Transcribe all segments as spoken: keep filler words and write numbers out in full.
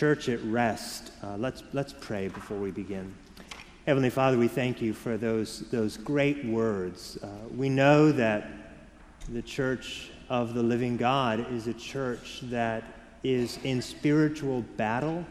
church at rest. Uh, let's let's pray before we begin. Heavenly Father, we thank you for those those great words. Uh, we know that the church of the living God is a church that is in spiritual battle,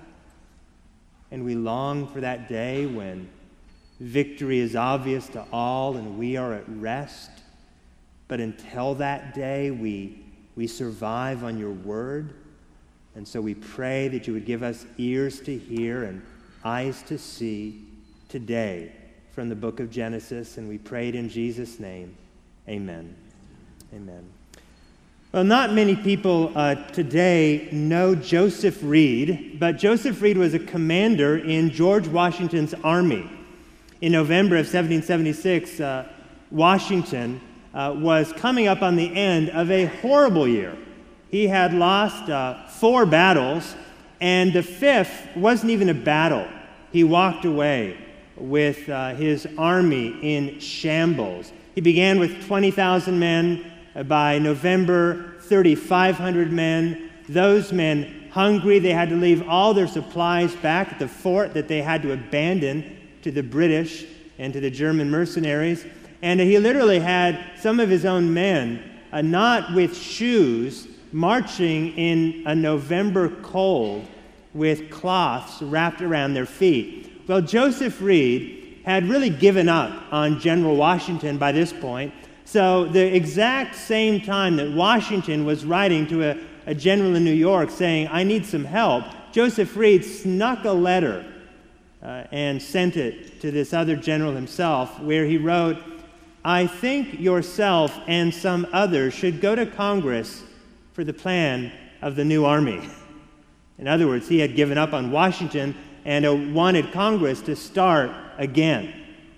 and we long for that day when victory is obvious to all and we are at rest. But until that day, we we survive on your word. And so we pray that you would give us ears to hear and eyes to see today from the book of Genesis. And we pray it in Jesus' name. Amen. Amen. Well, not many people uh, today know Joseph Reed, but Joseph Reed was a commander in George Washington's army. In November of seventeen seventy-six, uh, Washington uh, was coming up on the end of a horrible year. He had lost uh, four battles, and the fifth wasn't even a battle. He walked away with uh, his army in shambles. He began with twenty thousand men. By November, three thousand five hundred men. Those men, hungry, they had to leave all their supplies back at the fort that they had to abandon to the British and to the German mercenaries. And he literally had some of his own men, uh, not with shoes, marching in a November cold with cloths wrapped around their feet. Well, Joseph Reed had really given up on General Washington by this point. So the exact same time that Washington was writing to a, a general in New York saying, I need some help, Joseph Reed snuck a letter uh, and sent it to this other general himself, where he wrote, I think yourself and some others should go to Congress for the plan of the new army. In other words, he had given up on Washington and uh, wanted Congress to start again.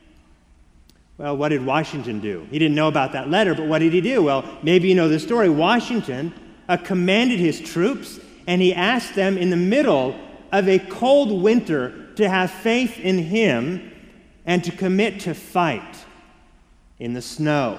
Well, what did Washington do? He didn't know about that letter, but what did he do? Well, maybe you know the story. Washington uh, commanded his troops, and he asked them in the middle of a cold winter to have faith in him and to commit to fight in the snow.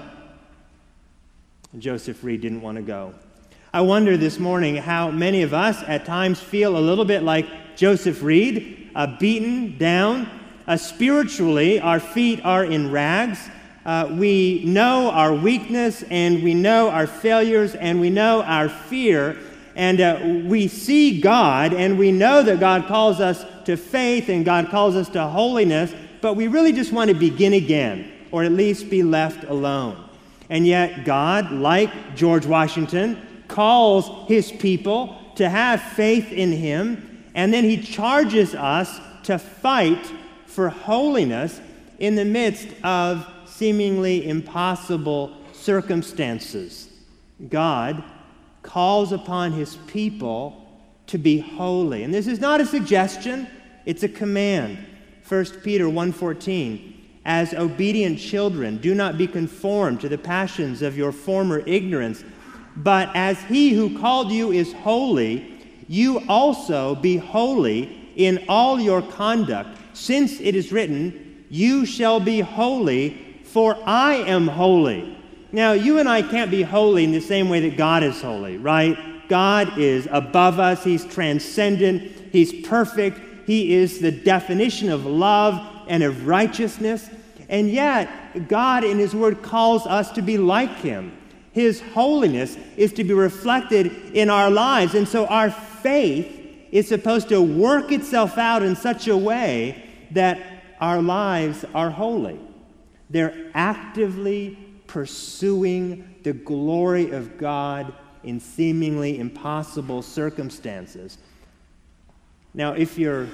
Joseph Reed didn't want to go. I wonder this morning how many of us at times feel a little bit like Joseph Reed, uh, beaten down. Uh, spiritually, our feet are in rags. Uh, we know our weakness, and we know our failures, and we know our fear. And uh, we see God, and we know that God calls us to faith, and God calls us to holiness, but we really just want to begin again, or at least be left alone. And yet God, like George Washington, calls his people to have faith in him, and then he charges us to fight for holiness in the midst of seemingly impossible circumstances. God calls upon his people to be holy. And this is not a suggestion, it's a command. First Peter one fourteen, as obedient children, do not be conformed to the passions of your former ignorance, but as he who called you is holy, you also be holy in all your conduct, since it is written, you shall be holy, for I am holy. Now, you and I can't be holy in the same way that God is holy, right? God is above us. He's transcendent. He's perfect. He is the definition of love and of righteousness. And yet, God in his word calls us to be like him. His holiness is to be reflected in our lives. And so our faith is supposed to work itself out in such a way that our lives are holy. They're actively pursuing the glory of God in seemingly impossible circumstances. Now, if you're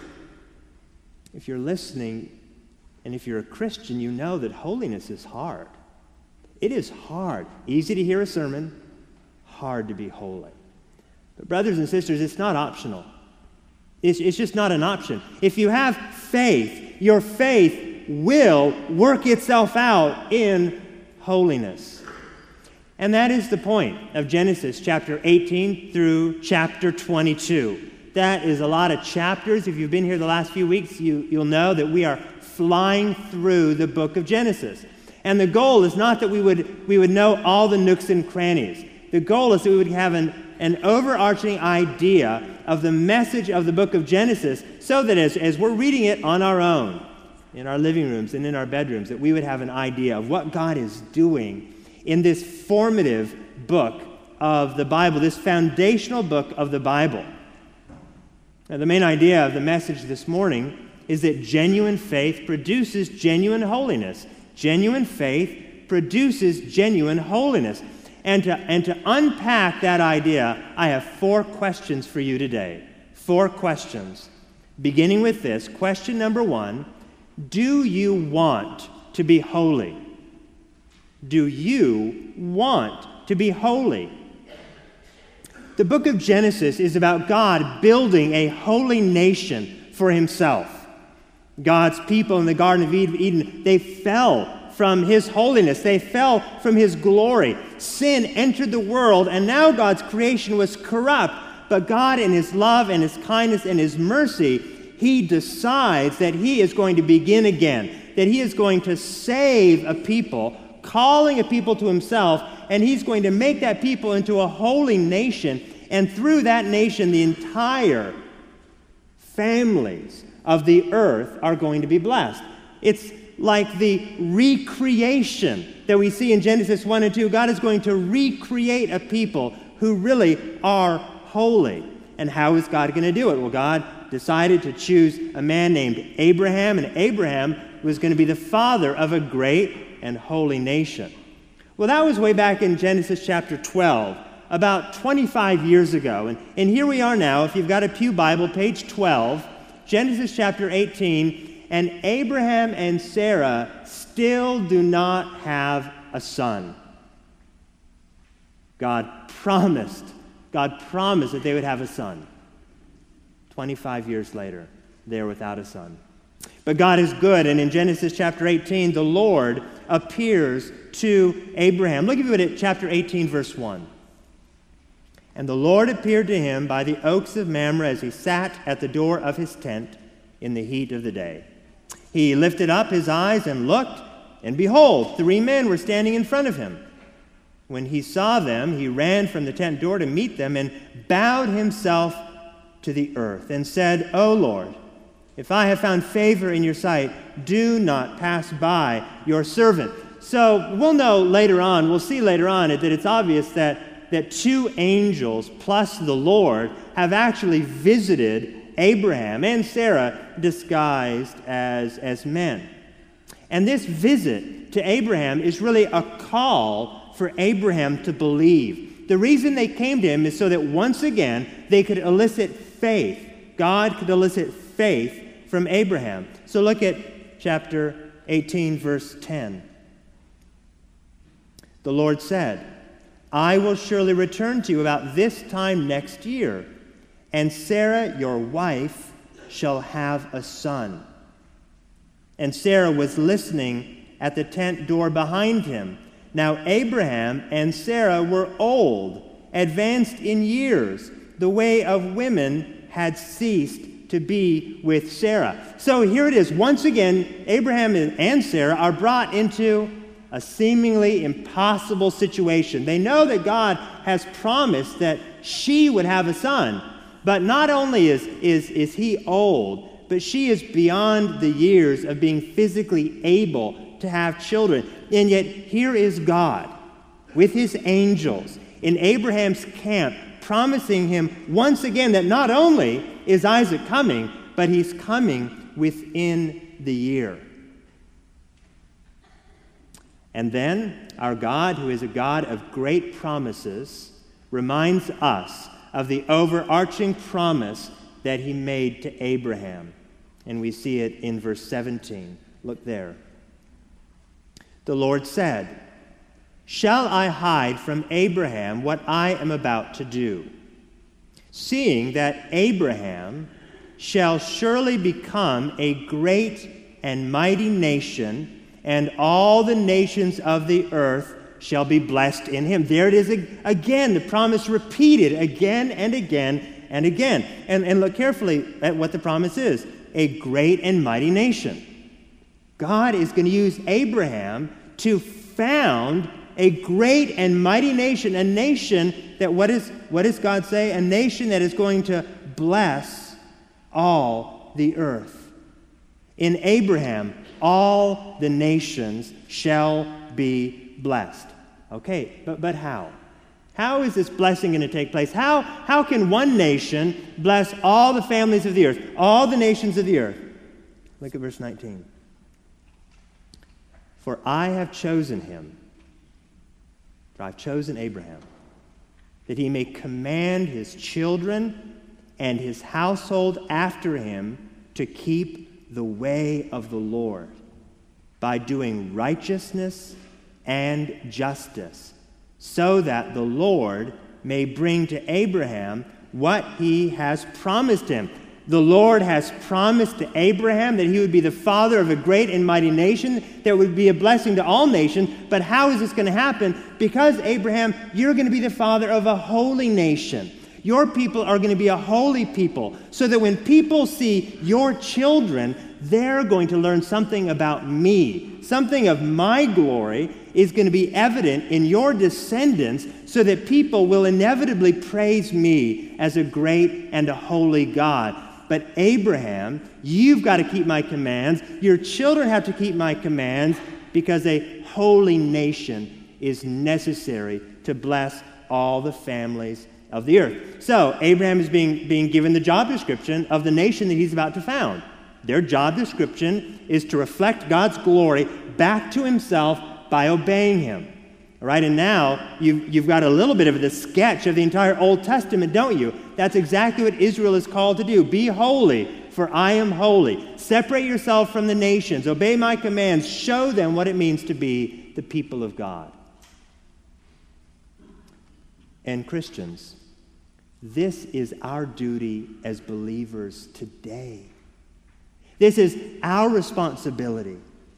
if you're listening, and if you're a Christian, you know that holiness is hard. It is hard. Easy to hear a sermon, hard to be holy. But brothers and sisters, it's not optional. It's, it's just not an option. If you have faith, your faith will work itself out in holiness. And that is the point of Genesis chapter eighteen through chapter twenty-two. That is a lot of chapters. If you've been here the last few weeks, you, you'll know that we are flying through the book of Genesis. And the goal is not that we would, we would know all the nooks and crannies. The goal is that we would have an, an overarching idea of the message of the book of Genesis, so that as, as we're reading it on our own, in our living rooms and in our bedrooms, that we would have an idea of what God is doing in this formative book of the Bible, this foundational book of the Bible. Now, the main idea of the message this morning is that genuine faith produces genuine holiness. Genuine faith produces genuine holiness. And to, and to unpack that idea, I have four questions for you today. Four questions. Beginning with this, question number one, do you want to be holy? Do you want to be holy? The book of Genesis is about God building a holy nation for himself. God's people in the Garden of Eden, they fell from his holiness. They fell from his glory. Sin entered the world, and now God's creation was corrupt. But God, in his love and his kindness and his mercy, he decides that he is going to begin again, that he is going to save a people, calling a people to himself, and he's going to make that people into a holy nation, and through that nation, the entire families of the earth are going to be blessed. It's like the recreation that we see in Genesis one and two. God is going to recreate a people who really are holy. And how is God going to do it? Well, God decided to choose a man named Abraham, and Abraham was going to be the father of a great and holy nation. Well, that was way back in Genesis chapter twelve, about twenty-five years ago. And, and here we are now, if you've got a Pew Bible, page twelve, Genesis chapter eighteen, and Abraham and Sarah still do not have a son. God promised, God promised that they would have a son. twenty-five years later, they're without a son. But God is good, and in Genesis chapter eighteen, the Lord appears to Abraham. Look at it, chapter eighteen, verse one. And the Lord appeared to him by the oaks of Mamre as he sat at the door of his tent in the heat of the day. He lifted up his eyes and looked, and behold, three men were standing in front of him. When he saw them, he ran from the tent door to meet them and bowed himself to the earth and said, O Lord, if I have found favor in your sight, do not pass by your servant. So we'll know later on, we'll see later on that it's obvious that, that two angels plus the Lord have actually visited Abraham and Sarah disguised as, as men. And this visit to Abraham is really a call for Abraham to believe. The reason they came to him is so that once again they could elicit faith. God could elicit faith from Abraham. So look at chapter eighteen, verse ten. The Lord said, I will surely return to you about this time next year, and Sarah, your wife, shall have a son. And Sarah was listening at the tent door behind him. Now Abraham and Sarah were old, advanced in years. The way of women had ceased to be with Sarah. So here it is. Once again, Abraham and Sarah are brought into a seemingly impossible situation. They know that God has promised that she would have a son. But not only is, is, is he old, but she is beyond the years of being physically able to have children. And yet here is God with his angels in Abraham's camp, promising him once again that not only is Isaac coming, but he's coming within the year. And then our God, who is a God of great promises, reminds us of the overarching promise that he made to Abraham. And we see it in verse seventeen. Look there. The Lord said, Shall I hide from Abraham what I am about to do? Seeing that Abraham shall surely become a great and mighty nation, and all the nations of the earth shall be blessed in him. There it is again, the promise repeated again and again and again. And, and look carefully at what the promise is. A great and mighty nation. God is going to use Abraham to found a great and mighty nation, a nation that, what, is, what does God say? A nation that is going to bless all the earth. In Abraham, all the nations shall be blessed. Okay, but, but how? How is this blessing going to take place? How, how can one nation bless all the families of the earth, all the nations of the earth? Look at verse nineteen. For I have chosen him, for I've chosen Abraham, that he may command his children and his household after him to keep the way of the Lord by doing righteousness and justice, so that the Lord may bring to Abraham what he has promised him. The Lord has promised to Abraham that he would be the father of a great and mighty nation that would be a blessing to all nations. But how is this going to happen? Because, Abraham, you're going to be the father of a holy nation. Your people are going to be a holy people, so that when people see your children, they're going to learn something about me. Something of my glory is going to be evident in your descendants, so that people will inevitably praise me as a great and a holy God. But Abraham, you've got to keep my commands. Your children have to keep my commands, because a holy nation is necessary to bless all the families of the earth. So Abraham is being, being given the job description of the nation that he's about to found. Their job description is to reflect God's glory back to himself by obeying him. All right, and now you've, you've got a little bit of the sketch of the entire Old Testament, don't you? That's exactly what Israel is called to do. Be holy, for I am holy. Separate yourself from the nations. Obey my commands. Show them what it means to be the people of God. And Christians, this is our duty as believers today. This is our responsibility.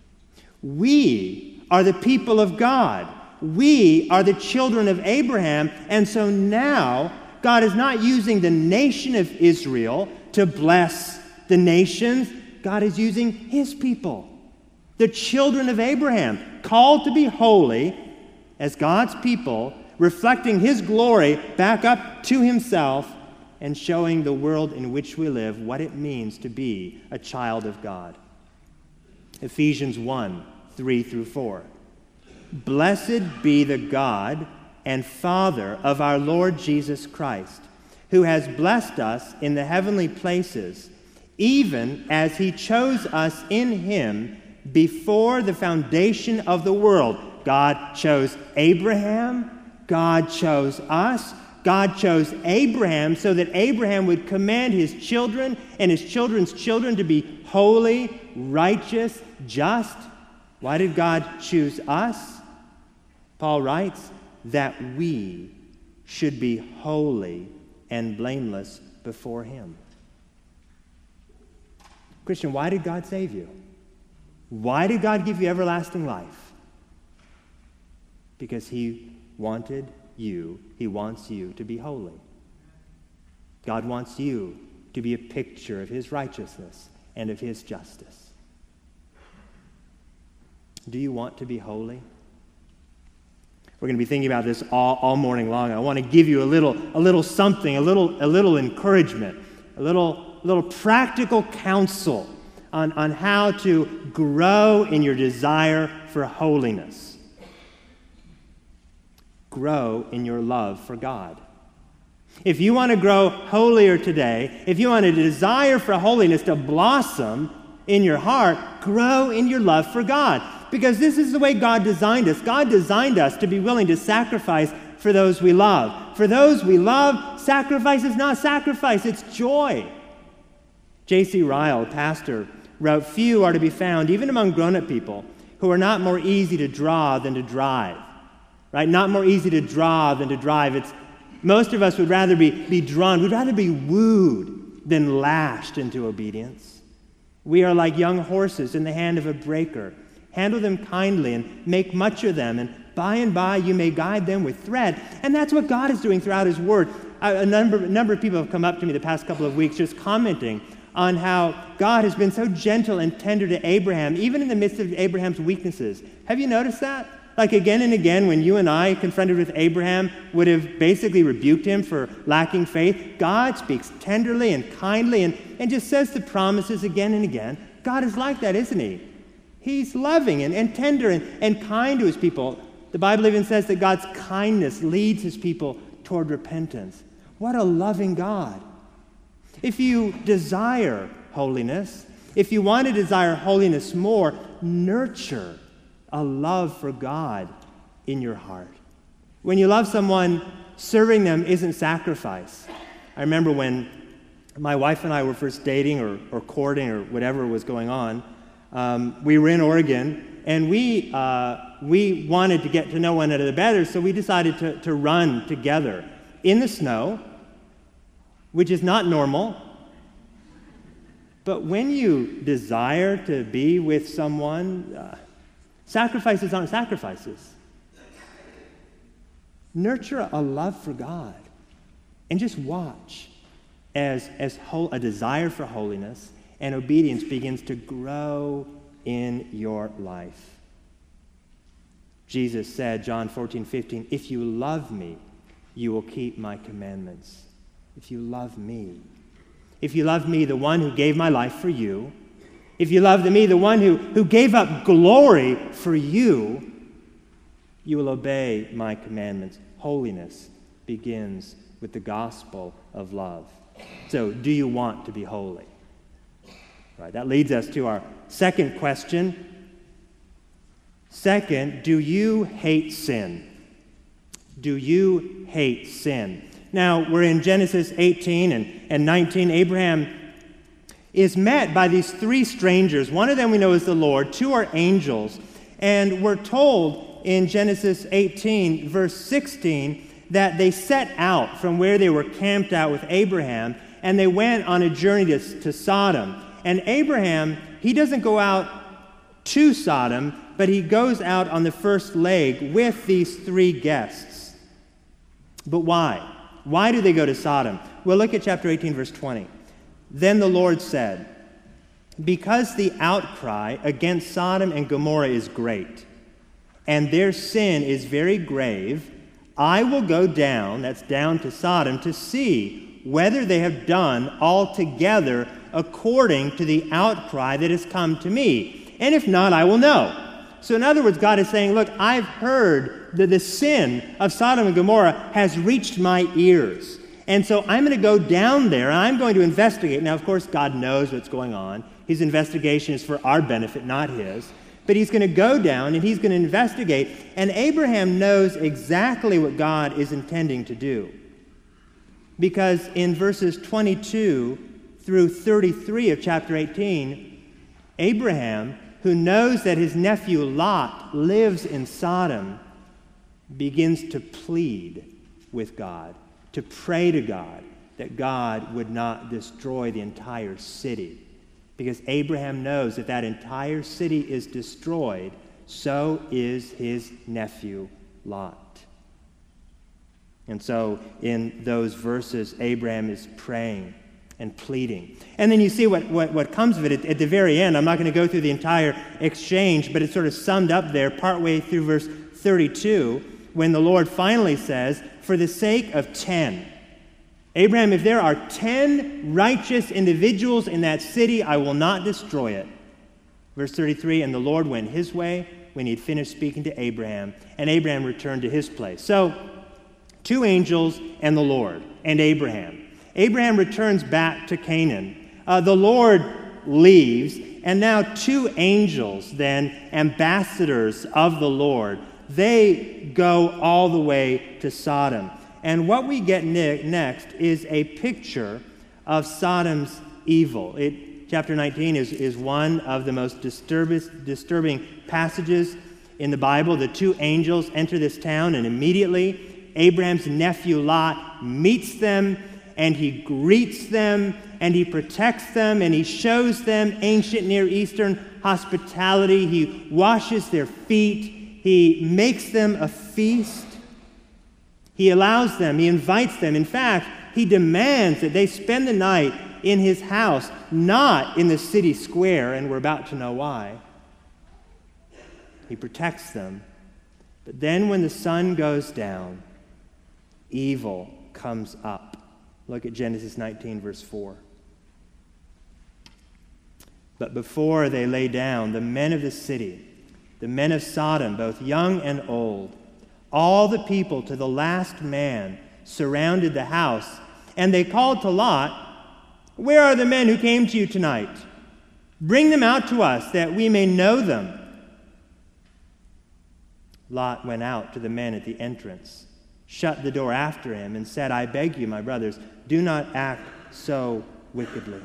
We are the people of God. We are the children of Abraham. And so now, God is not using the nation of Israel to bless the nations. God is using his people, the children of Abraham, called to be holy as God's people, reflecting his glory back up to himself and showing the world in which we live what it means to be a child of God. Ephesians one, three through four. Blessed be the God and Father of our Lord Jesus Christ, who has blessed us in the heavenly places, even as he chose us in him before the foundation of the world. God chose Abraham. God chose us. God chose Abraham so that Abraham would command his children and his children's children to be holy, righteous, just. Why did God choose us? Paul writes that we should be holy and blameless before him. Christian, why did God save you? Why did God give you everlasting life? Because he wanted you, he wants you to be holy. God wants you to be a picture of his righteousness and of his justice. Do you want to be holy? We're going to be thinking about this all, all morning long. I want to give you a little, a little something, a little, a little encouragement, a little, little practical counsel on, on how to grow in your desire for holiness. Grow in your love for God. If you want to grow holier today, if you want a desire for holiness to blossom in your heart, grow in your love for God. Because this is the way God designed us. God designed us to be willing to sacrifice for those we love. For those we love, sacrifice is not sacrifice, it's joy. J C Ryle, pastor, wrote, "Few are to be found, even among grown-up people, who are not more easy to draw than to drive." Right? Not more easy to draw than to drive. It's most of us would rather be, be drawn, we'd rather be wooed than lashed into obedience. We are like young horses in the hand of a breaker. Handle them kindly and make much of them, and by and by you may guide them with thread. And that's what God is doing throughout his word. A number, a number of people have come up to me the past couple of weeks just commenting on how God has been so gentle and tender to Abraham, even in the midst of Abraham's weaknesses. Have you noticed that? Like again and again, when you and I, confronted with Abraham, would have basically rebuked him for lacking faith, God speaks tenderly and kindly and, and just says the promises again and again. God is like that, isn't he? He's loving and, and tender and, and kind to his people. The Bible even says that God's kindness leads his people toward repentance. What a loving God. If you desire holiness, if you want to desire holiness more, nurture a love for God in your heart. When you love someone, serving them isn't sacrifice. I remember when my wife and I were first dating or, or courting or whatever was going on, um, we were in Oregon, and we uh, we wanted to get to know one another better, so we decided to, to run together in the snow, which is not normal. But when you desire to be with someone, uh, sacrifices aren't sacrifices. Nurture a love for God and just watch as, as whole, a desire for holiness and obedience begins to grow in your life. Jesus said, John fourteen fifteen, if you love me, you will keep my commandments. If you love me. If you love me, the one who gave my life for you, if you love me, the one who, who gave up glory for you, you will obey my commandments. Holiness begins with the gospel of love. So, do you want to be holy? Right, that leads us to our second question. Second, do you hate sin? Do you hate sin? Now, we're in Genesis eighteen and, and nineteen. Abraham is met by these three strangers. One of them we know is the Lord. Two are angels. And we're told in Genesis eighteen, verse sixteen, that they set out from where they were camped out with Abraham, and they went on a journey to, to Sodom. And Abraham, he doesn't go out to Sodom, but he goes out on the first leg with these three guests. But why? Why do they go to Sodom? Well, look at chapter eighteen, verse twenty. Then the Lord said, because the outcry against Sodom and Gomorrah is great, and their sin is very grave, I will go down, that's down to Sodom, to see whether they have done altogether according to the outcry that has come to me. And if not, I will know. So in other words, God is saying, look, I've heard that the sin of Sodom and Gomorrah has reached my ears. And so I'm going to go down there, and I'm going to investigate. Now, of course, God knows what's going on. His investigation is for our benefit, not his. But he's going to go down, and he's going to investigate. And Abraham knows exactly what God is intending to do. Because in verses twenty-two through thirty-three of chapter eighteen, Abraham, who knows that his nephew Lot lives in Sodom, begins to plead with God, to pray to God that God would not destroy the entire city. Because Abraham knows that that entire city is destroyed, so is his nephew Lot. And so in those verses, Abraham is praying and pleading. And then you see what, what, what comes of it at, at the very end. I'm not going to go through the entire exchange, but it's sort of summed up there partway through verse thirty-two, when the Lord finally says, for the sake of ten, Abraham, if there are ten righteous individuals in that city, I will not destroy it. Verse thirty-three, and the Lord went his way when he had finished speaking to Abraham, and Abraham returned to his place. So, two angels and the Lord and Abraham. Abraham returns back to Canaan. Uh, the Lord leaves, and now two angels, then, ambassadors of the Lord, they go all the way to Sodom. And what we get ne- next is a picture of Sodom's evil. It, chapter nineteen is, is one of the most disturb- disturbing passages in the Bible. The two angels enter this town, and immediately Abraham's nephew Lot meets them, and he greets them, and he protects them, and he shows them ancient Near Eastern hospitality. He washes their feet. He makes them a feast. He allows them, he invites them. In fact, he demands that they spend the night in his house, not in the city square, and we're about to know why. He protects them. But then when the sun goes down, evil comes up. Look at Genesis nineteen, verse four. But before they lay down, the men of the city, the men of Sodom, both young and old, all the people to the last man, surrounded the house, and they called to Lot, "Where are the men who came to you tonight? Bring them out to us, that we may know them." Lot went out to the men at the entrance, shut the door after him, and said, "I beg you, my brothers, do not act so wickedly."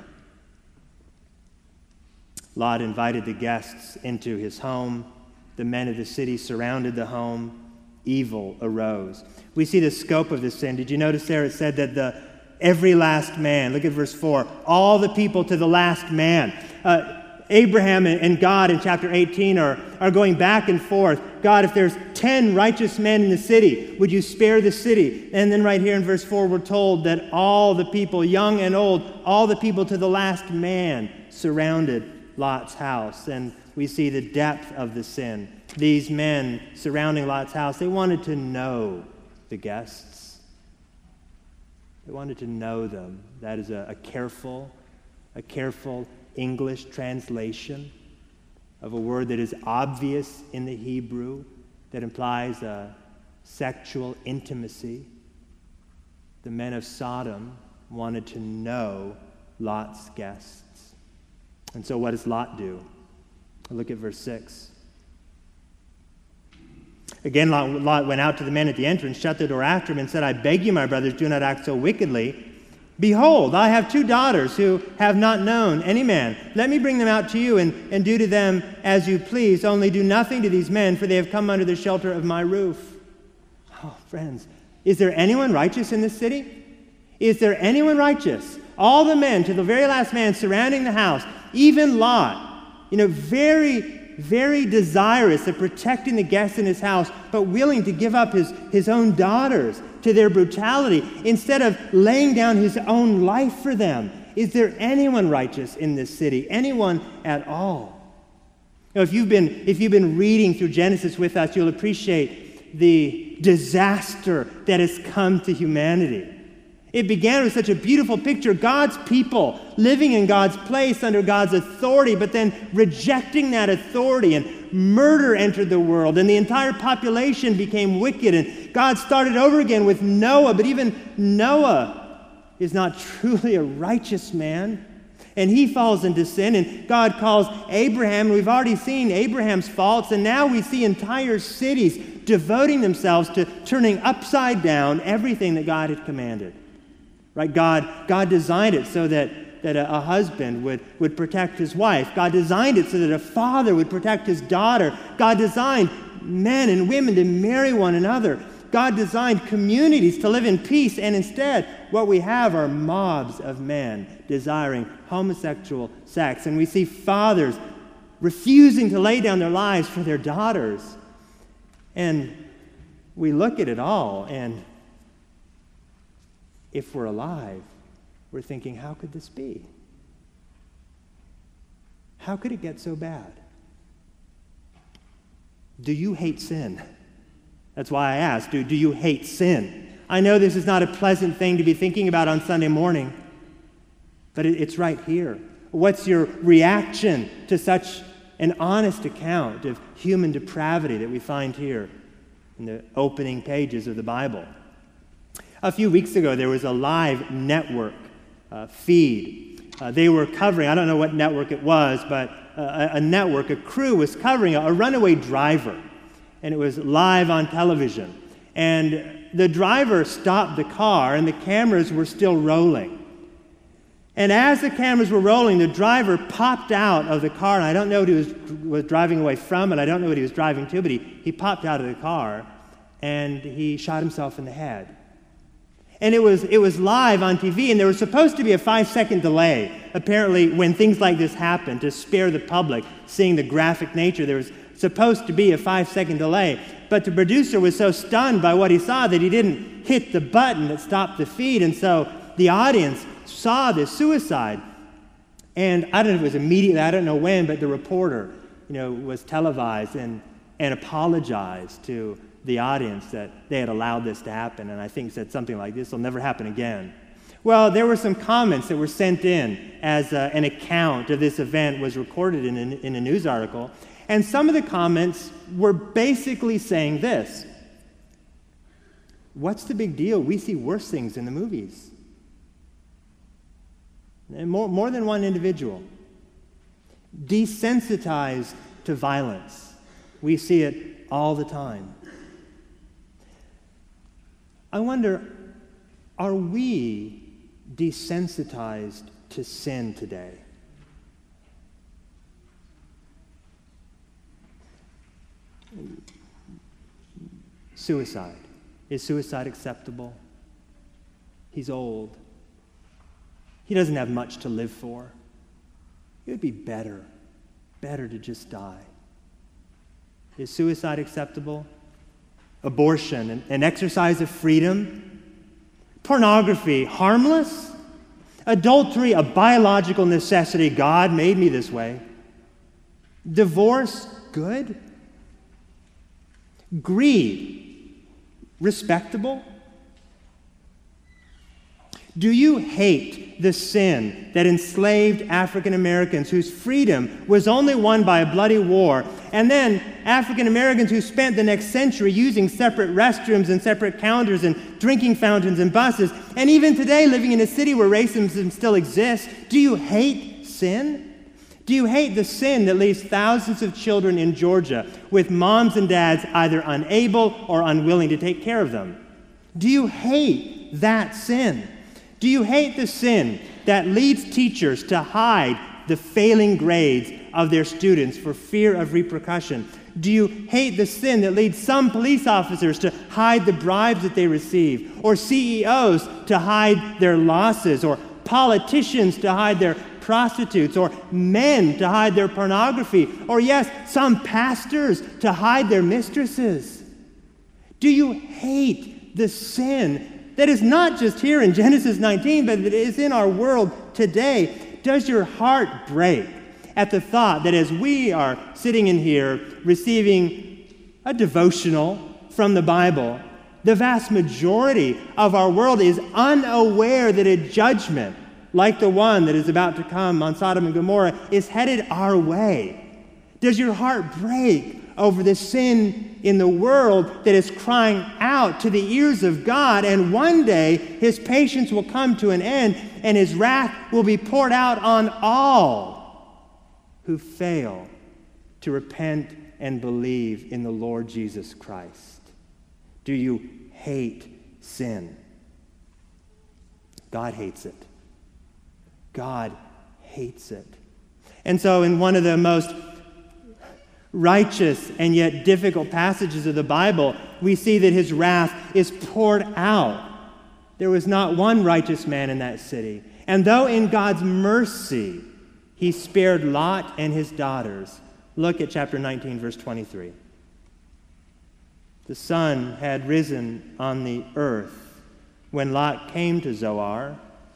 Lot invited the guests into his home. The men of the city surrounded the home. Evil arose. We see the scope of this sin. Did you notice there it said that the every last man, look at verse four, all the people to the last man. Uh, Abraham and God in chapter eighteen are, are going back and forth. God, if there's ten righteous men in the city, would you spare the city? And then right here in verse four, we're told that all the people, young and old, all the people to the last man surrounded Lot's house. And we see the depth of the sin. These men surrounding Lot's house, they wanted to know the guests. They wanted to know them. That is a, a careful, a careful English translation of a word that is obvious in the Hebrew, that implies a sexual intimacy. The men of Sodom wanted to know Lot's guests. And so what does Lot do? Look at verse six. Again, Lot, Lot went out to the men at the entrance, shut the door after him, and said, "I beg you, my brothers, do not act so wickedly. Behold, I have two daughters who have not known any man. Let me bring them out to you, and, and do to them as you please. Only do nothing to these men, for they have come under the shelter of my roof." Oh, friends, is there anyone righteous in this city? Is there anyone righteous? All the men, to the very last man surrounding the house, even Lot, you know, very, very desirous of protecting the guests in his house, but willing to give up his, his own daughters to their brutality instead of laying down his own life for them. Is there anyone righteous in this city? Anyone at all? You know, if you've been, if you've been reading through Genesis with us, you'll appreciate the disaster that has come to humanity. It began with such a beautiful picture, God's people living in God's place under God's authority, but then rejecting that authority, and murder entered the world, and the entire population became wicked, and God started over again with Noah, but even Noah is not truly a righteous man, and he falls into sin, and God calls Abraham, and we've already seen Abraham's faults, and now we see entire cities devoting themselves to turning upside down everything that God had commanded. Right? God, God designed it so that, that a, a husband would, would protect his wife. God designed it so that a father would protect his daughter. God designed men and women to marry one another. God designed communities to live in peace, and instead, what we have are mobs of men desiring homosexual sex. And we see fathers refusing to lay down their lives for their daughters. And we look at it all, and if we're alive, we're thinking, how could this be? How could it get so bad? Do you hate sin? That's why I asked, do, do you hate sin? I know this is not a pleasant thing to be thinking about on Sunday morning, but it, it's right here. What's your reaction to such an honest account of human depravity that we find here in the opening pages of the Bible? A few weeks ago, there was a live network uh, feed. Uh, they were covering, I don't know what network it was, but a, a network, a crew was covering a, a runaway driver. And it was live on television. And the driver stopped the car, and the cameras were still rolling. And as the cameras were rolling, the driver popped out of the car, and I don't know what he was, was driving away from, and I don't know what he was driving to, but he, he popped out of the car, and he shot himself in the head. And it was it was live on T V, and there was supposed to be a five-second delay. Apparently, when things like this happen, to spare the public seeing the graphic nature, there was supposed to be a five-second delay. But the producer was so stunned by what he saw that he didn't hit the button that stopped the feed, and so the audience saw this suicide. And I don't know if it was immediately, I don't know when, but the reporter, you know, was televised and, and apologized to the audience that they had allowed this to happen, and I think said something like, "This will never happen again." Well, there were some comments that were sent in as uh, an account of this event was recorded in a, in a news article, and some of the comments were basically saying this: "What's the big deal? We see worse things in the movies." And more, more than one individual. Desensitized to violence. We see it all the time. I wonder, are we desensitized to sin today? Suicide. Is suicide acceptable? He's old. He doesn't have much to live for. It would be better, better to just die. Is suicide acceptable? Abortion, an, an exercise of freedom? Pornography, harmless? Adultery, a biological necessity. God made me this way. Divorce, good? Greed, respectable? Do you hate the sin that enslaved African Americans whose freedom was only won by a bloody war, and then African Americans who spent the next century using separate restrooms and separate counters and drinking fountains and buses, and even today living in a city where racism still exists? Do you hate sin? Do you hate the sin that leaves thousands of children in Georgia with moms and dads either unable or unwilling to take care of them? Do you hate that sin? Do you hate the sin that leads teachers to hide the failing grades of their students for fear of repercussion? Do you hate the sin that leads some police officers to hide the bribes that they receive, or C E Os to hide their losses, or politicians to hide their prostitutes, or men to hide their pornography, or yes, some pastors to hide their mistresses? Do you hate the sin that is not just here in Genesis nineteen, but that is in our world today? Does your heart break at the thought that as we are sitting in here receiving a devotional from the Bible, the vast majority of our world is unaware that a judgment like the one that is about to come on Sodom and Gomorrah is headed our way? Does your heart break over the sin in the world that is crying out to the ears of God, and one day his patience will come to an end and his wrath will be poured out on all who fail to repent and believe in the Lord Jesus Christ? Do you hate sin? God hates it. God hates it. And so in one of the most righteous and yet difficult passages of the Bible, we see that his wrath is poured out. There was not one righteous man in that city. And though in God's mercy he spared Lot and his daughters, look at chapter nineteen, verse twenty-three. The sun had risen on the earth when Lot came to Zoar.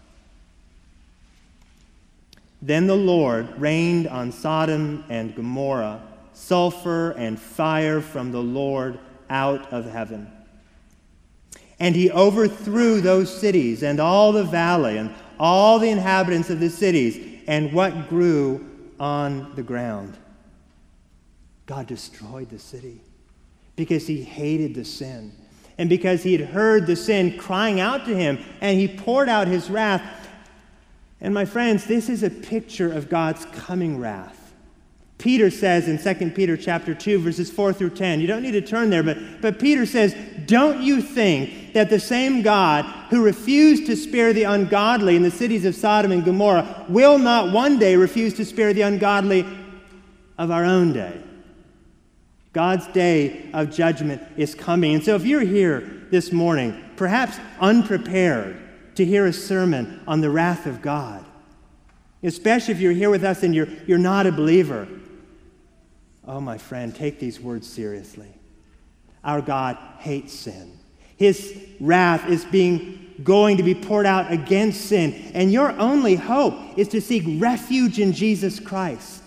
Then the Lord rained on Sodom and Gomorrah sulfur and fire from the Lord out of heaven. And he overthrew those cities and all the valley and all the inhabitants of the cities and what grew on the ground. God destroyed the city because he hated the sin and because he had heard the sin crying out to him, and he poured out his wrath. And my friends, this is a picture of God's coming wrath. Peter says in Second Peter chapter two, verses four through ten, you don't need to turn there, but, but Peter says, "Don't you think that the same God who refused to spare the ungodly in the cities of Sodom and Gomorrah will not one day refuse to spare the ungodly of our own day?" God's day of judgment is coming. And so if you're here this morning, perhaps unprepared to hear a sermon on the wrath of God, especially if you're here with us and you're, you're not a believer, oh, my friend, take these words seriously. Our God hates sin. His wrath is being going to be poured out against sin. And your only hope is to seek refuge in Jesus Christ.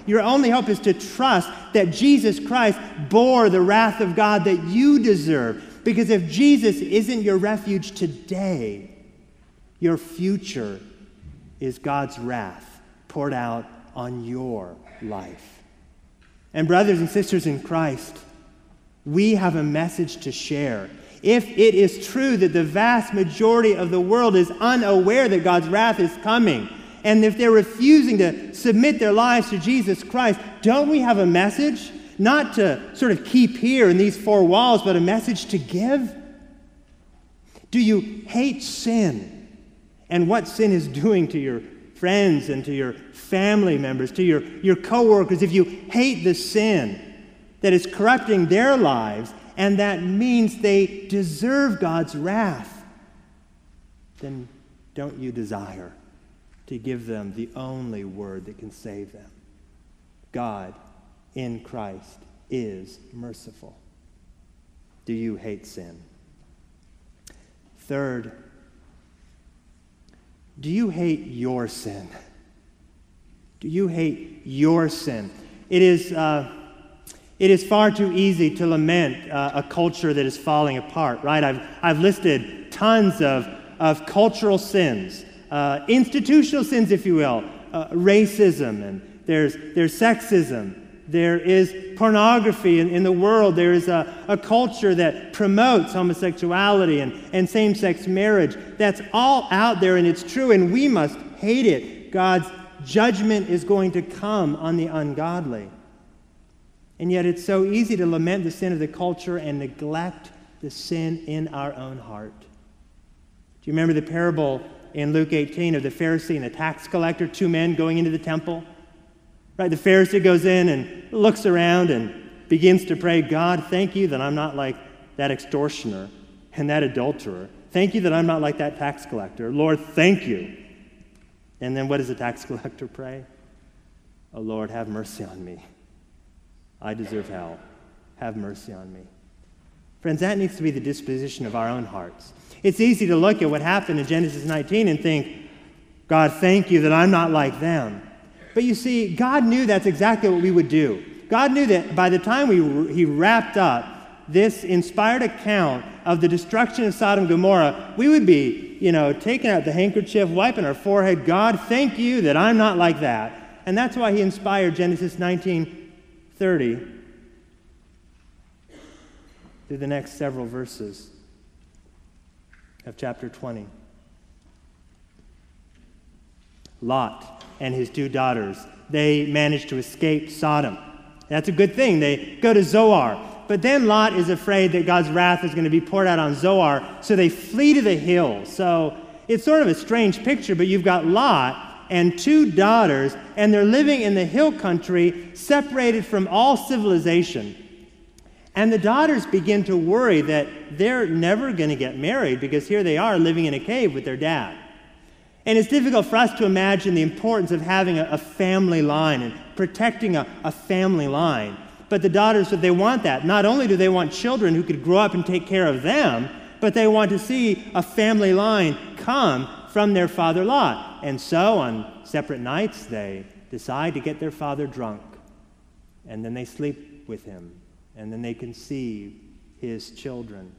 Your only hope is to trust that Jesus Christ bore the wrath of God that you deserve. Because if Jesus isn't your refuge today, your future is God's wrath poured out on your life. And brothers and sisters in Christ, we have a message to share. If it is true that the vast majority of the world is unaware that God's wrath is coming, and if they're refusing to submit their lives to Jesus Christ, don't we have a message? Not to sort of keep here in these four walls, but a message to give? Do you hate sin and what sin is doing to your friends and to your family members, to your, your coworkers? If you hate the sin that is corrupting their lives, and that means they deserve God's wrath, then don't you desire to give them the only word that can save them? God in Christ is merciful. Do you hate sin? Third, do you hate your sin? Do you hate your sin? It is... Uh, It is far too easy to lament uh, a culture that is falling apart, right? I've, I've listed tons of, of cultural sins, uh, institutional sins, if you will, uh, racism, and there's, there's sexism, there is pornography in, in the world, there is a, a culture that promotes homosexuality and, and same-sex marriage. That's all out there, and it's true, and we must hate it. God's judgment is going to come on the ungodly. And yet it's so easy to lament the sin of the culture and neglect the sin in our own heart. Do you remember the parable in Luke eighteen of the Pharisee and the tax collector, two men going into the temple? Right, the Pharisee goes in and looks around and begins to pray, God, thank you that I'm not like that extortioner and that adulterer. Thank you that I'm not like that tax collector. Lord, thank you. And then what does the tax collector pray? Oh, Lord, have mercy on me. I deserve hell. Have mercy on me. Friends, that needs to be the disposition of our own hearts. It's easy to look at what happened in Genesis nineteen and think, God, thank you that I'm not like them. But you see, God knew that's exactly what we would do. God knew that by the time we, he wrapped up this inspired account of the destruction of Sodom and Gomorrah, we would be, you know, taking out the handkerchief, wiping our forehead. God, thank you that I'm not like that. And that's why he inspired Genesis nineteen thirty through the next several verses of chapter twenty. Lot and his two daughters, they managed to escape Sodom. That's a good thing. They go to Zoar. But then Lot is afraid that God's wrath is going to be poured out on Zoar, so they flee to the hills. So it's sort of a strange picture, but you've got Lot and two daughters, and they're living in the hill country, separated from all civilization. And the daughters begin to worry that they're never going to get married because here they are living in a cave with their dad. And it's difficult for us to imagine the importance of having a, a family line and protecting a, a family line. But the daughters, they want that. Not only do they want children who could grow up and take care of them, but they want to see a family line come from their father Lot. And so on separate nights, they decide to get their father drunk. And then they sleep with him. And then they conceive his children.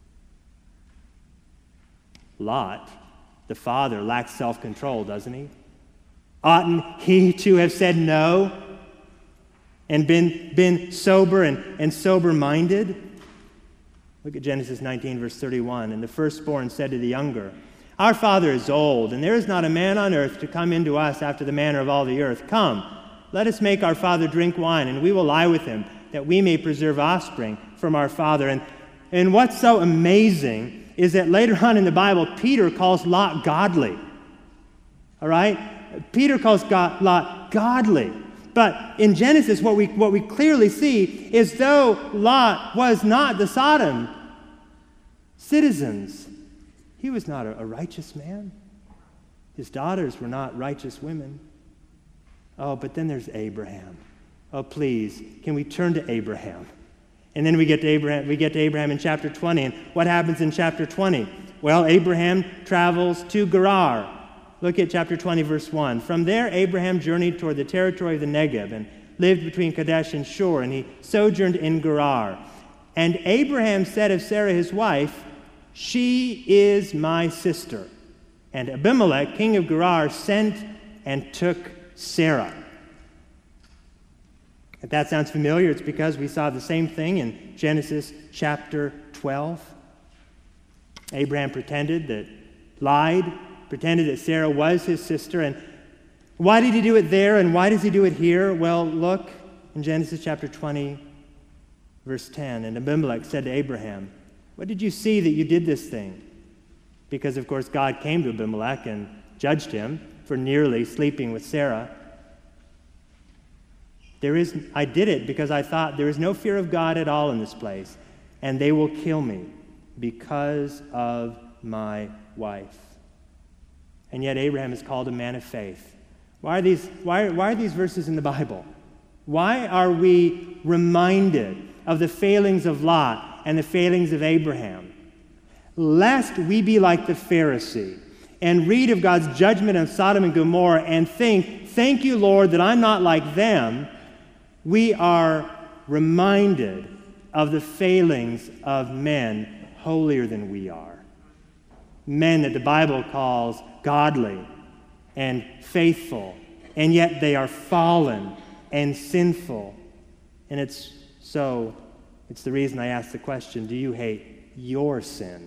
Lot, the father, lacks self-control, doesn't he? Oughtn't he to have said no and been, been sober and, and sober-minded? Look at Genesis nineteen, verse thirty-one. And the firstborn said to the younger, Our father is old, and there is not a man on earth to come into us after the manner of all the earth. Come, let us make our father drink wine, and we will lie with him, that we may preserve offspring from our father. And, and what's so amazing is that later on in the Bible, Peter calls Lot godly. All right? Peter calls God, Lot godly. But in Genesis, what we, what we clearly see is though Lot was not the Sodom citizens, he was not a, a righteous man. His daughters were not righteous women. Oh, but then there's Abraham. Oh, please, can we turn to Abraham? And then we get to Abraham, we get to Abraham in chapter twenty. And what happens in chapter twenty? Well, Abraham travels to Gerar. Look at chapter twenty, verse one. From there, Abraham journeyed toward the territory of the Negev. And lived between Kadesh and Shur, and he sojourned in Gerar. And Abraham said of Sarah his wife, "She is my sister." And Abimelech, king of Gerar, sent and took Sarah. If that sounds familiar, it's because we saw the same thing in Genesis chapter twelve. Abraham pretended that, lied, pretended that Sarah was his sister. And why did he do it there, and why does he do it here? Well, look in Genesis chapter twenty, verse ten. And Abimelech said to Abraham, "What did you see that you did this thing?" Because, of course, God came to Abimelech and judged him for nearly sleeping with Sarah. There is, I did it because I thought there is no fear of God at all in this place, and they will kill me because of my wife. And yet Abraham is called a man of faith. Why are these, why, why are these verses in the Bible? Why are we reminded of the failings of Lot and the failings of Abraham? Lest we be like the Pharisee and read of God's judgment on Sodom and Gomorrah and think, "Thank you, Lord, that I'm not like them," we are reminded of the failings of men holier than we are. Men that the Bible calls godly and faithful, and yet they are fallen and sinful. And it's so, it's the reason I ask the question, do you hate your sin?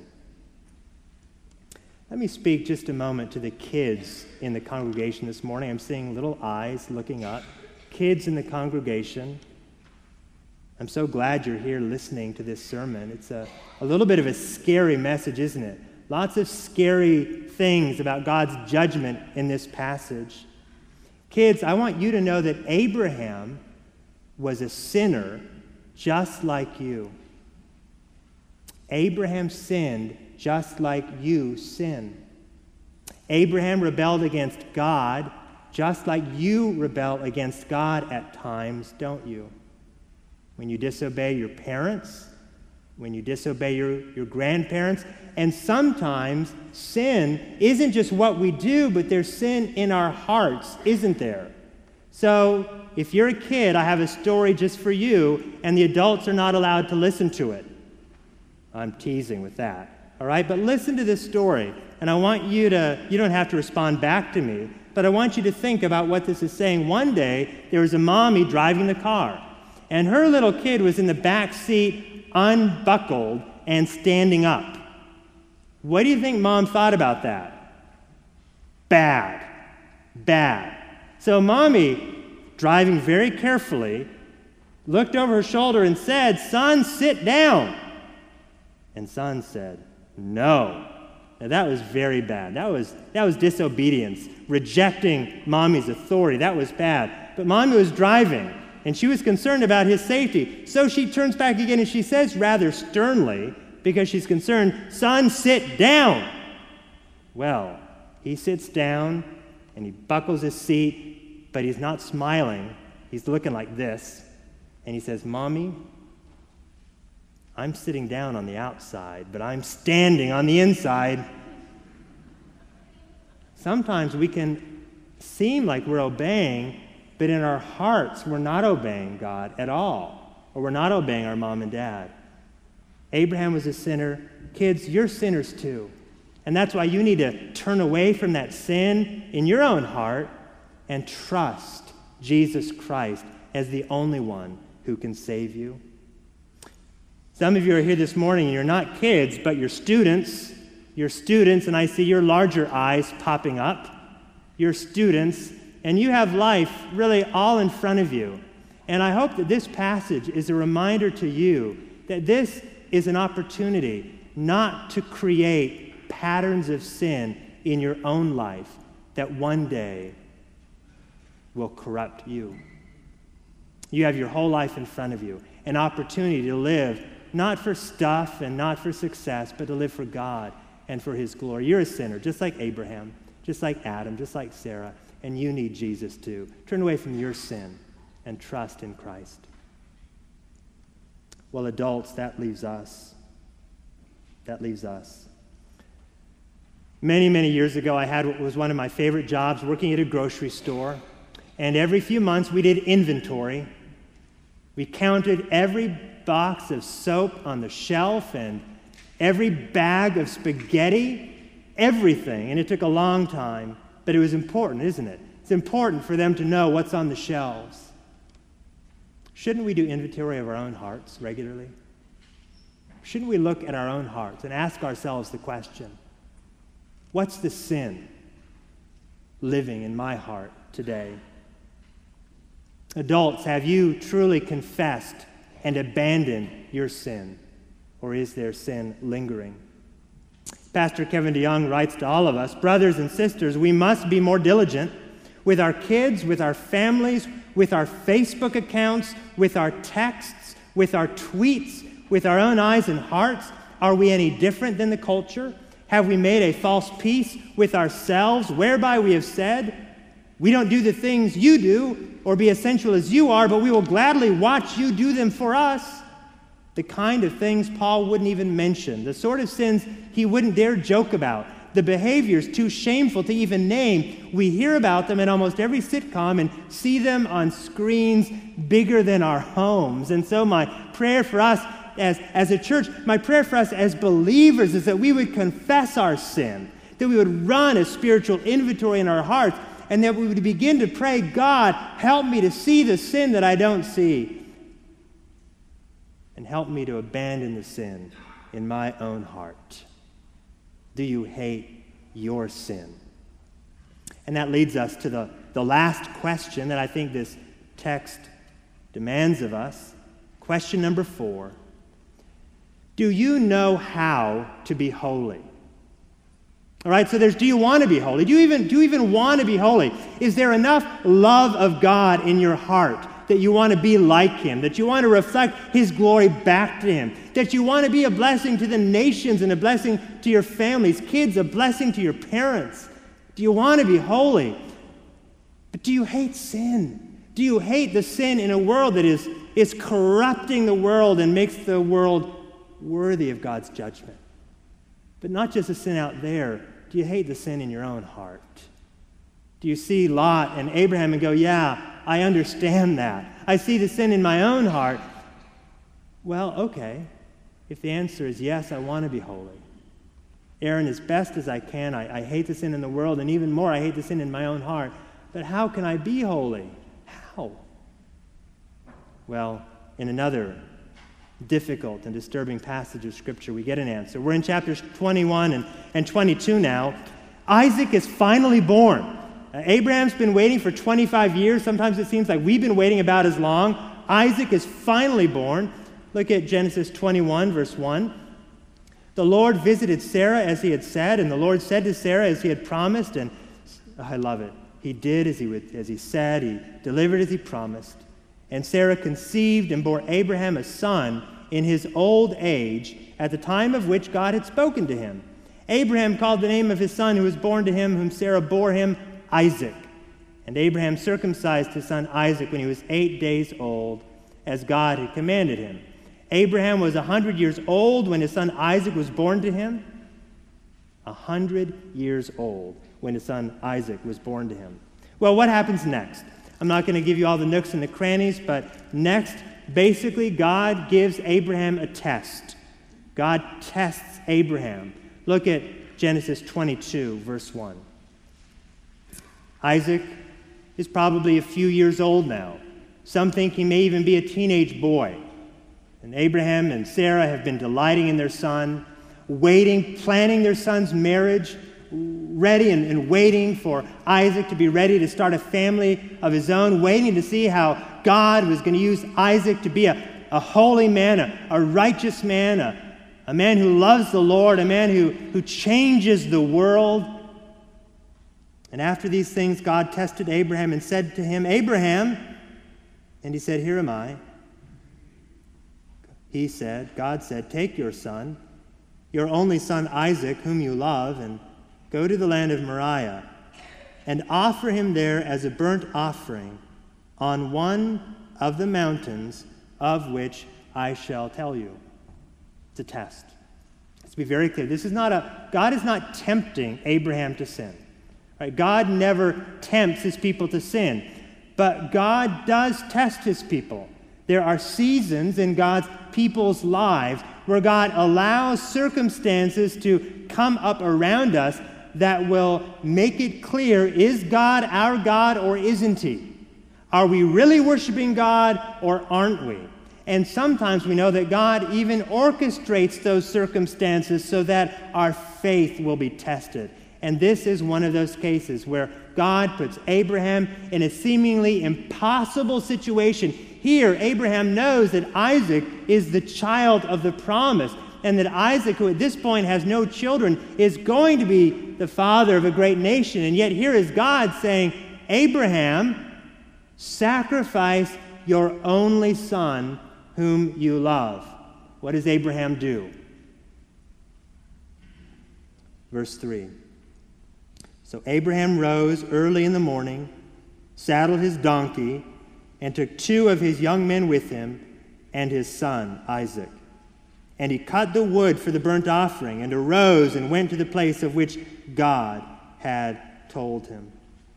Let me speak just a moment to the kids in the congregation this morning. I'm seeing little eyes looking up. Kids in the congregation. I'm so glad you're here listening to this sermon. It's a, a little bit of a scary message, isn't it? Lots of scary things about God's judgment in this passage. Kids, I want you to know that Abraham was a sinner just like you. Abraham sinned just like you sin. Abraham rebelled against God just like you rebel against God at times, don't you? When you disobey your parents, when you disobey your, your grandparents, and sometimes sin isn't just what we do, but there's sin in our hearts, isn't there? So if you're a kid, I have a story just for you, and the adults are not allowed to listen to it. I'm teasing with that. All right, but listen to this story, and I want you to, you don't have to respond back to me, but I want you to think about what this is saying. One day, there was a mommy driving the car, and her little kid was in the back seat, unbuckled and standing up. What do you think mom thought about that? Bad. Bad. So mommy, driving very carefully, looked over her shoulder and said, "Son, sit down." And son said, "No." Now that was very bad. That was that was disobedience, rejecting mommy's authority. That was bad. But mommy was driving, and she was concerned about his safety. So she turns back again and she says rather sternly, because she's concerned, "Son, sit down." Well, he sits down and he buckles his seat, but he's not smiling. He's looking like this. And he says, "Mommy, I'm sitting down on the outside, but I'm standing on the inside." Sometimes we can seem like we're obeying, but in our hearts, we're not obeying God at all, or we're not obeying our mom and dad. Abraham was a sinner. Kids, you're sinners too. And that's why you need to turn away from that sin in your own heart and trust Jesus Christ as the only one who can save you. Some of you are here this morning and you're not kids, but you're students. You're students, and I see your larger eyes popping up. You're students, and you have life really all in front of you. And I hope that this passage is a reminder to you that this is an opportunity not to create patterns of sin in your own life that one day will corrupt you. You have your whole life in front of you, an opportunity to live not for stuff and not for success, but to live for God and for His glory. You're a sinner, just like Abraham, just like Adam, just like Sarah, and you need Jesus too. Turn away from your sin and trust in Christ. Well, adults, that leaves us. That leaves us. Many, many years ago, I had what was one of my favorite jobs, working at a grocery store. And every few months we did inventory. We counted every box of soap on the shelf and every bag of spaghetti, everything. And it took a long time, but it was important, isn't it? It's important for them to know what's on the shelves. Shouldn't we do inventory of our own hearts regularly? Shouldn't we look at our own hearts and ask ourselves the question, what's the sin living in my heart today? Adults, have you truly confessed and abandoned your sin? Or is there sin lingering? Pastor Kevin DeYoung writes to all of us, brothers and sisters, we must be more diligent with our kids, with our families, with our Facebook accounts, with our texts, with our tweets, with our own eyes and hearts. Are we any different than the culture? Have we made a false peace with ourselves, whereby we have said, we don't do the things you do, or be essential as you are, but we will gladly watch you do them for us? The kind of things Paul wouldn't even mention, the sort of sins he wouldn't dare joke about, the behaviors too shameful to even name. We hear about them in almost every sitcom and see them on screens bigger than our homes. And so my prayer for us as, as a church, my prayer for us as believers is that we would confess our sin, that we would run a spiritual inventory in our hearts, and that we would begin to pray, God, help me to see the sin that I don't see, and help me to abandon the sin in my own heart. Do you hate your sin? And that leads us to the, the last question that I think this text demands of us. Question number four. Do you know how to be holy? All right, so there's, do you want to be holy? Do you even, do you even want to be holy? Is there enough love of God in your heart that you want to be like Him, that you want to reflect His glory back to Him, that you want to be a blessing to the nations and a blessing to your families, kids, a blessing to your parents? Do you want to be holy? But do you hate sin? Do you hate the sin in a world that is, is corrupting the world and makes the world worthy of God's judgment? But not just the sin out there. Do you hate the sin in your own heart? Do you see Lot and Abraham and go, yeah, I understand that. I see the sin in my own heart. Well, okay. If the answer is yes, I want to be holy. Aaron, as best as I can, I, I hate the sin in the world, and even more, I hate the sin in my own heart. But how can I be holy? How? Well, in another difficult and disturbing passage of Scripture, we get an answer. We're in chapters twenty-one and, and twenty-two now. Isaac is finally born. Uh, Abraham's been waiting for twenty-five years. Sometimes it seems like we've been waiting about as long. Isaac is finally born. Look at Genesis twenty-one, verse one. The Lord visited Sarah as he had said, and the Lord said to Sarah as he had promised, and oh, I love it. He did as he, would, as he said. He delivered as he promised. And Sarah conceived and bore Abraham a son in his old age, at the time of which God had spoken to him. Abraham called the name of his son who was born to him, whom Sarah bore him, Isaac. And Abraham circumcised his son Isaac when he was eight days old, as God had commanded him. Abraham was a hundred years old when his son Isaac was born to him. A hundred years old when his son Isaac was born to him. Well, what happens next? I'm not going to give you all the nooks and the crannies, but next, basically, God gives Abraham a test. God tests Abraham. Look at Genesis twenty-two, verse one. Isaac is probably a few years old now. Some think he may even be a teenage boy. And Abraham and Sarah have been delighting in their son, waiting, planning their son's marriage, ready and, and waiting for Isaac to be ready to start a family of his own, waiting to see how God was going to use Isaac to be a, a holy man, a, a righteous man, a, a man who loves the Lord, a man who, who changes the world. And after these things, God tested Abraham and said to him, Abraham, and he said, here am I. He said, God said, take your son, your only son Isaac, whom you love, and go to the land of Moriah and offer him there as a burnt offering on one of the mountains of which I shall tell you. It's a test. Let's be very clear. This is not a, God is not tempting Abraham to sin. Right? God never tempts his people to sin. But God does test his people. There are seasons in God's people's lives where God allows circumstances to come up around us that will make it clear, is God our God or isn't he? Are we really worshiping God or aren't we? And sometimes we know that God even orchestrates those circumstances so that our faith will be tested. And this is one of those cases where God puts Abraham in a seemingly impossible situation. Here, Abraham knows that Isaac is the child of the promise, and that Isaac, who at this point has no children, is going to be the father of a great nation. And yet here is God saying, Abraham, sacrifice your only son whom you love. What does Abraham do? Verse three. So Abraham rose early in the morning, saddled his donkey, and took two of his young men with him and his son Isaac. And he cut the wood for the burnt offering, and arose and went to the place of which God had told him.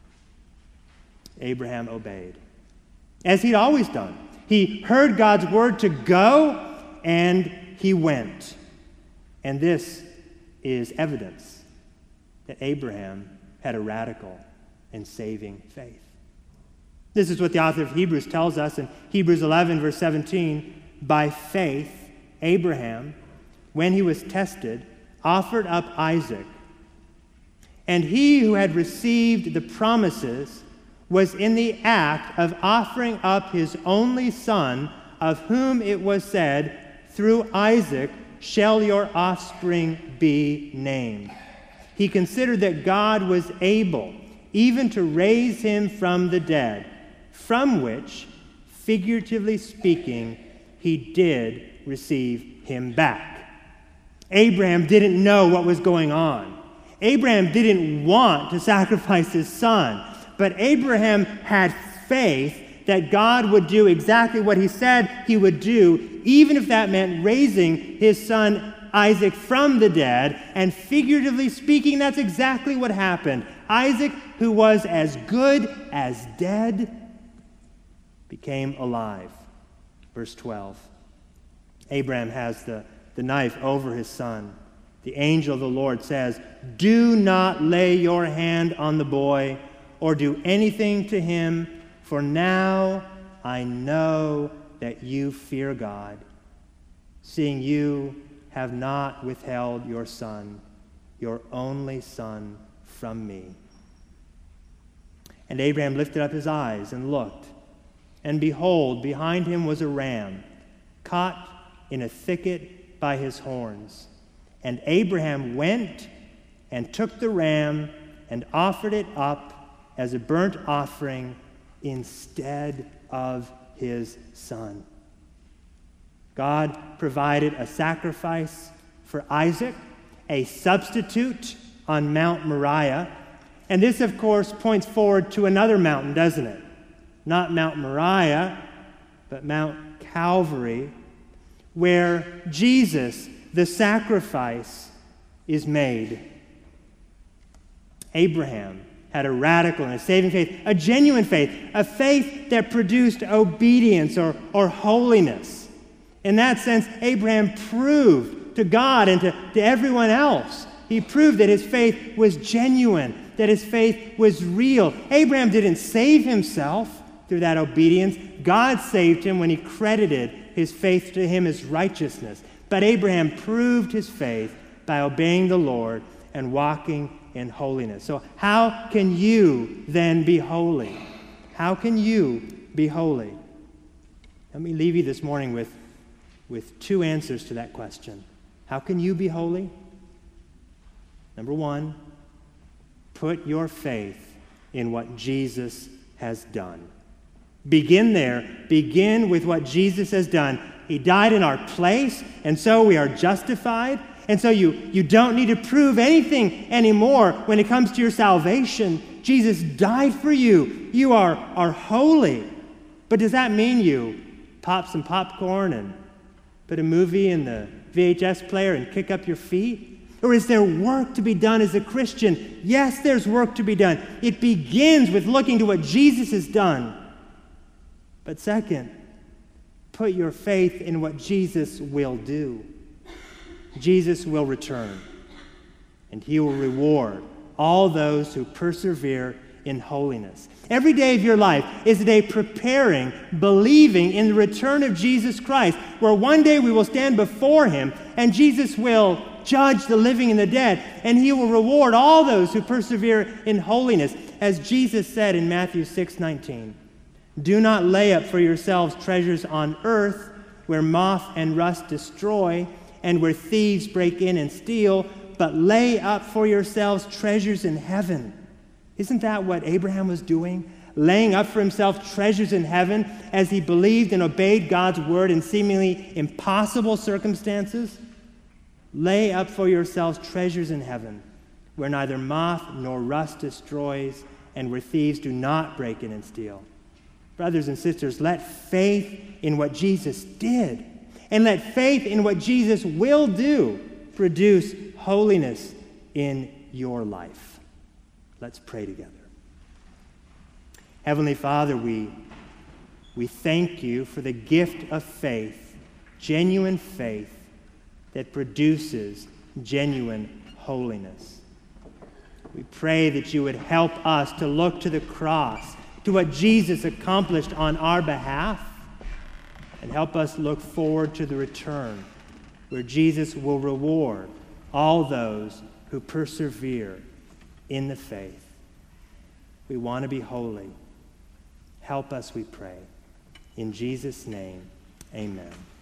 Abraham obeyed, as he'd always done. He heard God's word to go, and he went. And this is evidence that Abraham had a radical and saving faith. This is what the author of Hebrews tells us in Hebrews eleven, verse seventeen. By faith, Abraham, when he was tested, offered up Isaac. And he who had received the promises was in the act of offering up his only son, of whom it was said, through Isaac shall your offspring be named. He considered that God was able even to raise him from the dead, from which, figuratively speaking, he did receive him back. Abraham didn't know what was going on. Abraham didn't want to sacrifice his son, but Abraham had faith that God would do exactly what he said he would do, even if that meant raising his son Isaac from the dead. And figuratively speaking, that's exactly what happened. Isaac, who was as good as dead, became alive. Verse twelve. Abraham has the, the knife over his son. The angel of the Lord says, do not lay your hand on the boy or do anything to him, for now I know that you fear God, seeing you have not withheld your son, your only son, from me. And Abraham lifted up his eyes and looked, and behold, behind him was a ram, caught in a thicket by his horns. And Abraham went and took the ram and offered it up as a burnt offering instead of his son. God provided a sacrifice for Isaac, a substitute on Mount Moriah. And this, of course, points forward to another mountain, doesn't it? Not Mount Moriah, but Mount Calvary, where Jesus, the sacrifice, is made. Abraham had a radical and a saving faith, a genuine faith, a faith that produced obedience or, or holiness. In that sense, Abraham proved to God and to, to everyone else, he proved that his faith was genuine, that his faith was real. Abraham didn't save himself through that obedience. God saved him when he credited his faith to him as righteousness. But Abraham proved his faith by obeying the Lord and walking in holiness. So how can you then be holy? How can you be holy? Let me leave you this morning with, with two answers to that question. How can you be holy? Number one, put your faith in what Jesus has done. Begin there. Begin with what Jesus has done. He died in our place, and so we are justified. And so you, you don't need to prove anything anymore when it comes to your salvation. Jesus died for you. You are, are holy. But does that mean you pop some popcorn and put a movie in the V H S player and kick up your feet? Or is there work to be done as a Christian? Yes, there's work to be done. It begins with looking to what Jesus has done. But second, put your faith in what Jesus will do. Jesus will return, and he will reward all those who persevere in holiness. Every day of your life is a day preparing, believing in the return of Jesus Christ, where one day we will stand before him, and Jesus will judge the living and the dead, and he will reward all those who persevere in holiness. As Jesus said in Matthew six nineteen, "Do not lay up for yourselves treasures on earth, where moth and rust destroy, and where thieves break in and steal, but lay up for yourselves treasures in heaven." Isn't that what Abraham was doing? Laying up for himself treasures in heaven as he believed and obeyed God's word in seemingly impossible circumstances? Lay up for yourselves treasures in heaven, where neither moth nor rust destroys, and where thieves do not break in and steal. Brothers and sisters, let faith in what Jesus did, and let faith in what Jesus will do, produce holiness in your life. Let's pray together. Heavenly Father, we, we thank you for the gift of faith, genuine faith that produces genuine holiness. We pray that you would help us to look to the cross, to what Jesus accomplished on our behalf, and help us look forward to the return, where Jesus will reward all those who persevere in the faith. We want to be holy. Help us, we pray. In Jesus' name, amen.